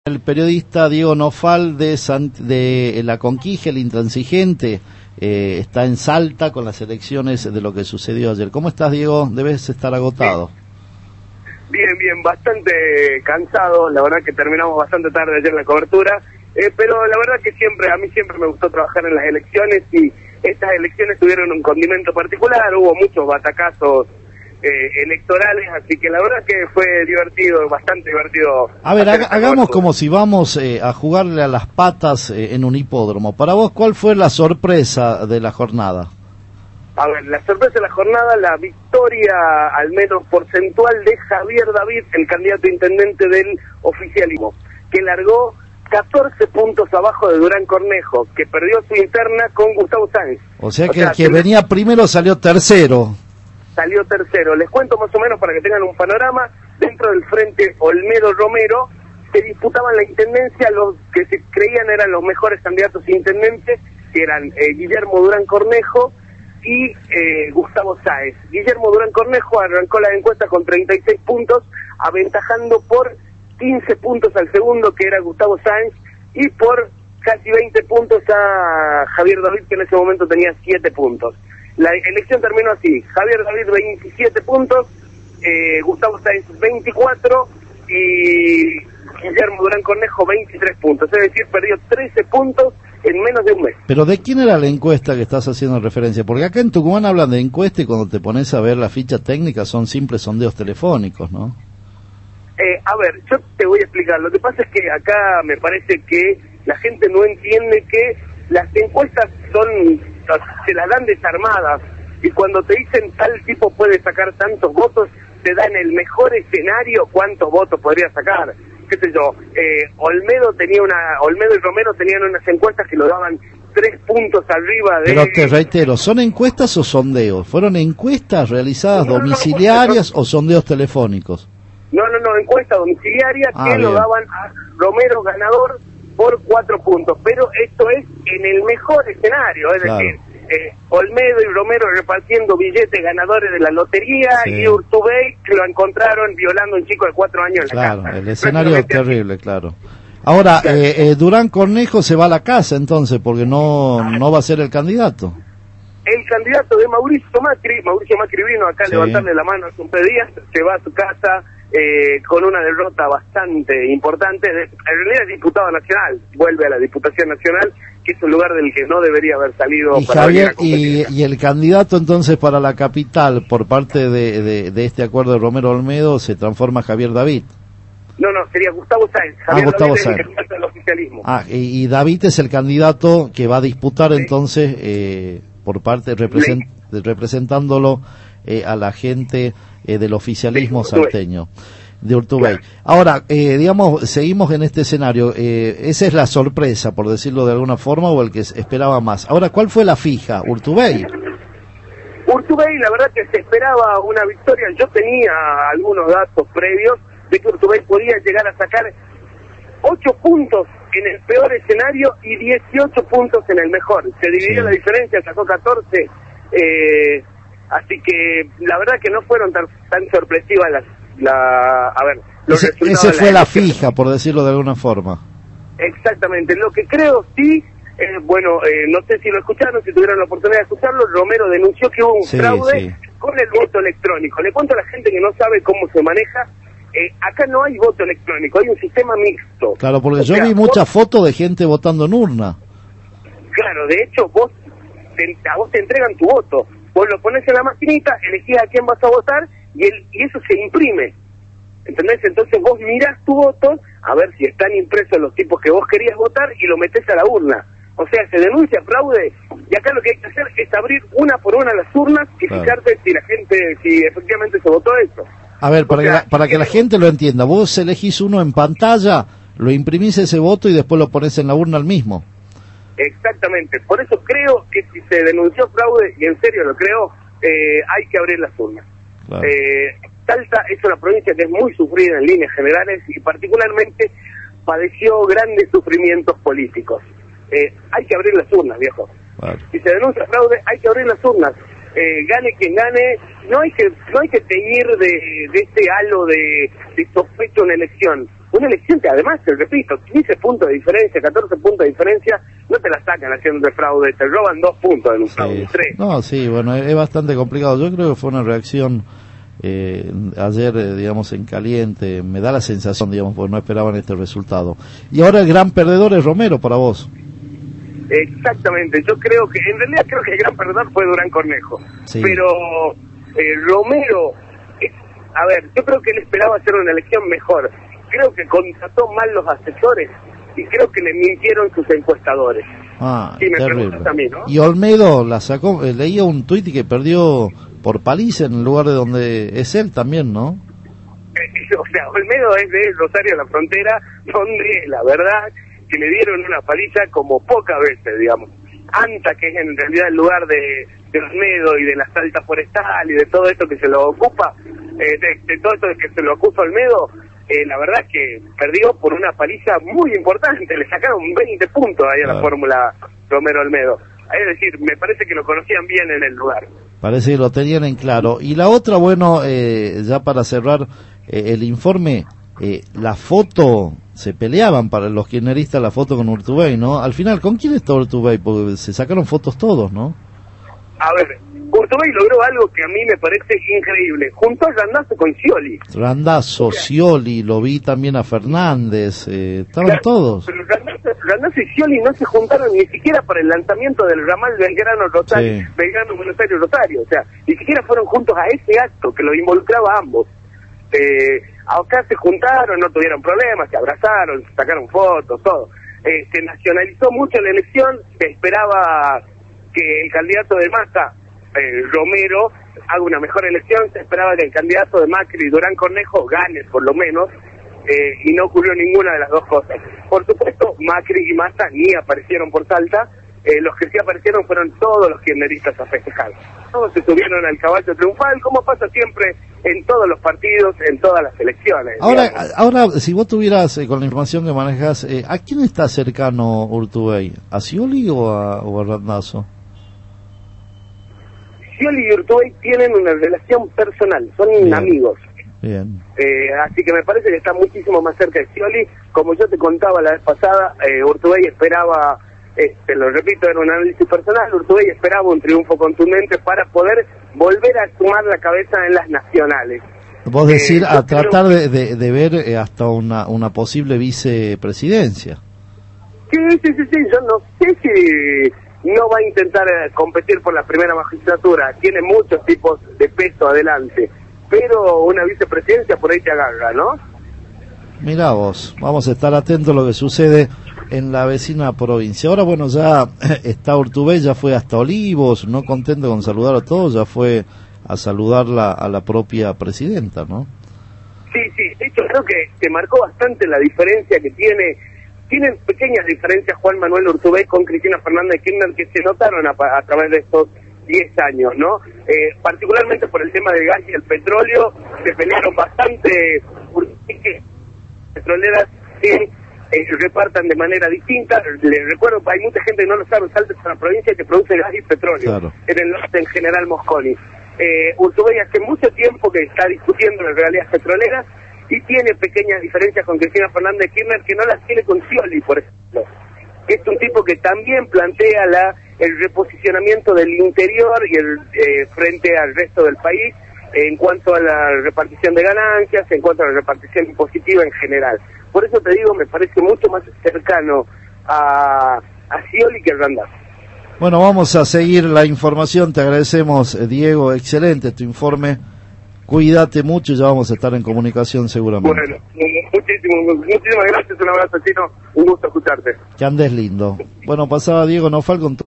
El periodista Diego Nofal de La Conquija, el intransigente, está en Salta con las elecciones de lo que sucedió ayer. ¿Cómo estás, Diego? Debes estar agotado. Bien, bastante cansado. La verdad que terminamos bastante tarde ayer la cobertura, pero la verdad que a mí siempre me gustó trabajar en las elecciones, y estas elecciones tuvieron un condimento particular. Hubo muchos batacazos electorales, así que la verdad que fue divertido, bastante divertido. A ver, hagamos como si vamos a jugarle a las patas en un hipódromo. Para vos, ¿cuál fue la sorpresa de la jornada? A ver, la sorpresa de la jornada, la victoria, al menos porcentual, de Javier David, el candidato a intendente del oficialismo, que largó 14 puntos abajo de Durán Cornejo, que perdió su interna con Gustavo Sáenz. O sea que el que venía primero salió tercero. Salió tercero. Les cuento más o menos para que tengan un panorama. Dentro del frente Olmedo-Romero se disputaban la intendencia los que se creían eran los mejores candidatos a intendentes, que eran Guillermo Durán Cornejo y Gustavo Sáenz. Guillermo Durán Cornejo arrancó la encuesta con 36 puntos, aventajando por 15 puntos al segundo, que era Gustavo Sáenz, y por casi 20 puntos a Javier David, que en ese momento tenía 7 puntos. La elección terminó así: Javier David 27 puntos, Gustavo Sáenz 24 y Guillermo Durán Cornejo 23 puntos, es decir, perdió 13 puntos en menos de un mes. Pero ¿de quién era la encuesta que estás haciendo referencia? Porque acá en Tucumán hablan de encuesta y cuando te pones a ver la ficha técnica son simples sondeos telefónicos, ¿no? A ver, yo te voy a explicar. Lo que pasa es que acá me parece que la gente no entiende que las encuestas se las dan desarmadas, y cuando te dicen tal tipo puede sacar tantos votos, te dan el mejor escenario cuántos votos podría sacar. Qué sé yo, Olmedo y Romero tenían unas encuestas que lo daban 3 puntos arriba de... Pero te reitero, ¿son encuestas o sondeos? ¿Fueron encuestas realizadas domiciliarias o sondeos telefónicos? No, encuesta domiciliaria que bien. lo daban a Romero ganador por 4 puntos, pero esto es en el mejor escenario, es decir, Olmedo y Romero repartiendo billetes ganadores de la lotería, y Urtubey que lo encontraron violando a un chico de 4 años en la casa. El escenario es terrible, claro. Ahora, Durán Cornejo se va a la casa entonces, porque no va a ser el candidato. El candidato de Mauricio Macri vino acá a levantarle la mano hace un par de días, se va a su casa con una derrota bastante importante. En realidad es diputado nacional, vuelve a la Diputación Nacional, que es un lugar del que no debería haber salido. Y Javier, y el candidato entonces para la capital, por parte de este acuerdo de Romero Olmedo, se transforma Javier David. No, sería Gustavo Sáenz. Javier Gustavo David Sáenz. es el candidato del oficialismo. Y David es el candidato que va a disputar entonces por parte representándolo a la gente del oficialismo salteño, de Urtubey. Claro. Ahora, digamos, seguimos en este escenario. ¿Esa es la sorpresa, por decirlo de alguna forma, o el que esperaba más? Ahora, ¿cuál fue la fija? ¿Urtubey? Urtubey, la verdad que se esperaba una victoria. Yo tenía algunos datos previos de que Urtubey podía llegar a sacar 8 puntos en el peor escenario y 18 puntos en el mejor. Se dividió la diferencia, sacó 14. Así que la verdad que no fueron tan sorpresivas los resultados. Ese fue la fija, por decirlo de alguna forma. Exactamente. Lo que creo no sé si lo escucharon, si tuvieron la oportunidad de escucharlo, Romero denunció que hubo un fraude con el voto electrónico. Le cuento a la gente que no sabe cómo se maneja. Acá no hay voto electrónico, hay un sistema mixto. Claro, porque yo vi muchas fotos de gente votando en urna. Claro, de hecho, a vos te entregan tu voto. Vos lo pones en la maquinita, elegís a quién vas a votar y eso se imprime. ¿Entendés? Entonces vos mirás tu voto a ver si están impresos los tipos que vos querías votar y lo metés a la urna. O sea, se denuncia fraude, y acá lo que hay que hacer es abrir una por una las urnas y fijarte si efectivamente se votó eso. A ver, para que la gente lo entienda, vos elegís uno en pantalla, lo imprimís ese voto y después lo pones en la urna al mismo. Exactamente, por eso creo que si se denunció fraude, y en serio lo creo, hay que abrir las urnas. Claro. Salta es una provincia que es muy sufrida en líneas generales y particularmente padeció grandes sufrimientos políticos. Hay que abrir las urnas, viejo. Claro. Si se denuncia fraude, hay que abrir las urnas. Gane quien gane, no hay que teñir de este halo de sospecho una elección. una elección que además, te repito, 15 puntos de diferencia, 14 puntos de diferencia, no te la sacan haciendo de fraude, te roban 2 puntos en un fraude, 3. No, sí, bueno, es bastante complicado. Yo creo que fue una reacción ayer, digamos, en caliente. Me da la sensación, digamos, porque no esperaban este resultado. Y ahora el gran perdedor es Romero para vos. Exactamente, yo creo que, en realidad creo que el gran perdedor fue Durán Cornejo, sí. Pero Romero, a ver, yo creo que él esperaba hacer una elección mejor, creo que contrató mal los asesores y creo que le mintieron sus encuestadores. Sí, me preguntas a mí, ¿no? Y Olmedo la sacó, leía un tuit que perdió por paliza en el lugar de donde es él también, ¿no? O sea, Olmedo es de Rosario La Frontera, donde la verdad que le dieron una paliza como pocas veces, digamos. Anta, que es en realidad el lugar de Olmedo y de la salta forestal y de todo esto que se lo ocupa, de todo esto que se lo acusa Olmedo, la verdad es que perdió por una paliza muy importante, le sacaron 20 puntos ahí a la fórmula Romero-Olmedo. Es decir, me parece que lo conocían bien en el lugar. Parece que lo tenían en claro. Y la otra, bueno, ya para cerrar el informe, la foto, se peleaban para los kirchneristas la foto con Urtubey, ¿no? Al final, ¿con quién está Urtubey? Porque se sacaron fotos todos, ¿no? A ver, Urtubey logró algo que a mí me parece increíble, junto a Randazzo con Scioli. Randazzo, Scioli, lo vi también a Fernández, estaban todos. Pero Randazzo y Scioli no se juntaron ni siquiera para el lanzamiento del ramal Belgrano-Rosario, sí. Belgrano-Buenos Aires-Rosario, o sea, ni siquiera fueron juntos a ese acto que lo involucraba a ambos. Acá se juntaron, no tuvieron problemas, se abrazaron, se sacaron fotos, todo. Se nacionalizó mucho la elección, se esperaba que el candidato de Massa, Romero, haga una mejor elección, se esperaba que el candidato de Macri, Durán Cornejo, gane por lo menos, y no ocurrió ninguna de las dos cosas. Por supuesto, Macri y Massa ni aparecieron por Salta, los que sí aparecieron fueron todos los kirchneristas a festejar. Todos se subieron al caballo triunfal, como pasa siempre en todos los partidos, en todas las elecciones. Ahora, si vos tuvieras, con la información que manejas, ¿a quién está cercano Urtubey? ¿A Scioli o a Randazzo? Scioli y Urtubey tienen una relación personal, son bien, amigos. Bien. Así que me parece que está muchísimo más cerca de Scioli. Como yo te contaba la vez pasada, Urtubey esperaba, te lo repito, era un análisis personal, Urtubey esperaba un triunfo contundente para poder volver a sumar la cabeza en las nacionales. Vos decir, a tratar de ver hasta una posible vicepresidencia. Sí, yo no sé si no va a intentar competir por la primera magistratura, tiene muchos tipos de peso adelante, pero una vicepresidencia por ahí te agarra, ¿no? Mirá vos, vamos a estar atentos a lo que sucede en la vecina provincia. Ahora, bueno, ya está Urtubey, ya fue hasta Olivos, no contento con saludar a todos, ya fue a saludarla a la propia presidenta, ¿no? Sí, de hecho creo que te marcó bastante la diferencia que tienen pequeñas diferencias Juan Manuel Urtubey con Cristina Fernández de Kirchner que se notaron a través de estos 10 años, ¿no? Particularmente por el tema del gas y el petróleo, se pelearon bastante, petroleras que repartan de manera distinta. Les recuerdo, hay mucha gente que no lo sabe, Salta es una provincia que produce gas y petróleo, claro, en el norte en General Mosconi. Urtubey hace mucho tiempo que está discutiendo las realidades petroleras y tiene pequeñas diferencias con Cristina Fernández de Kirchner que no las tiene con Scioli, por ejemplo. Es un tipo que también plantea el reposicionamiento del interior y frente al resto del país en cuanto a la repartición de ganancias, en cuanto a la repartición impositiva en general. Por eso te digo, me parece mucho más cercano a Scioli que a Randazzo. Bueno, vamos a seguir la información, te agradecemos, Diego, excelente tu informe, cuídate mucho y ya vamos a estar en comunicación seguramente. Bueno, muchísimas gracias, un abrazo, Chino, un gusto escucharte. Que andes lindo. Bueno, pasaba Diego Naufal con